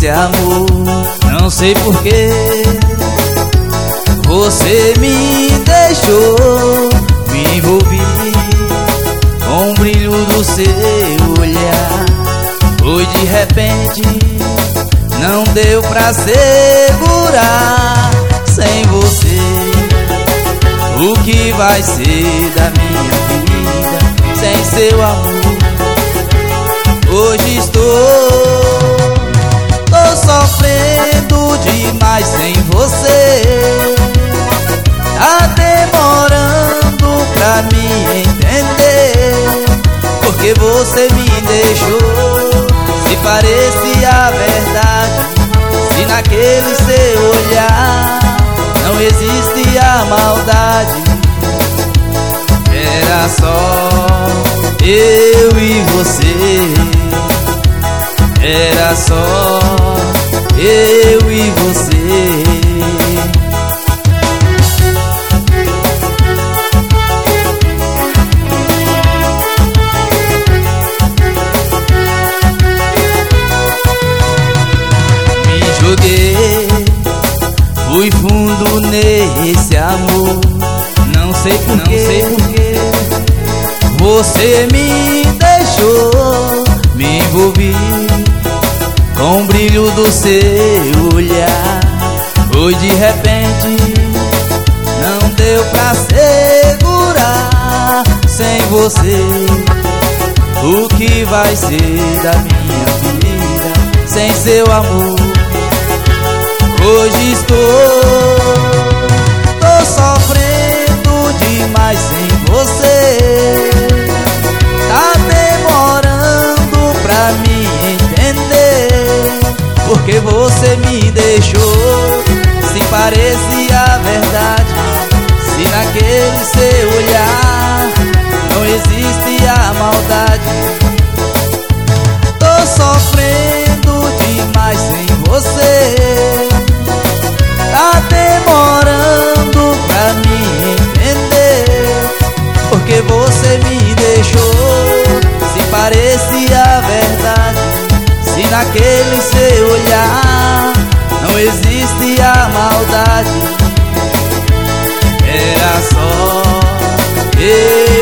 esse amor. Não sei porquê você me deixou. Me envolvi com o brilho do seu olhar. Foi de repente, não deu pra segurar. Sem você, o que vai ser da minha vida? Sem seu amor, hoje tô sofrendo demais sem você. Tá demorando pra me entender, porque você me deixou. Se parecia verdade, se naquele seu olhar não existia maldade, era só eu e você. Era só eu e você. Joguei, fui fundo nesse amor. Não sei porquê você me deixou. Me envolvi com o brilho do seu olhar. Foi de repente, não deu pra segurar. Sem você, o que vai ser da minha vida? Sem seu amor, hoje tô sofrendo demais sem você. Tá demorando pra me entender, porque você me deixou. Se parecia verdade, se naquele seu olhar não existia maldade. Tô sofrendo demais sem você. Tá demorando pra me entender, porque você me deixou. Se parecia verdade, se naquele seu olhar não existia maldade, era só eu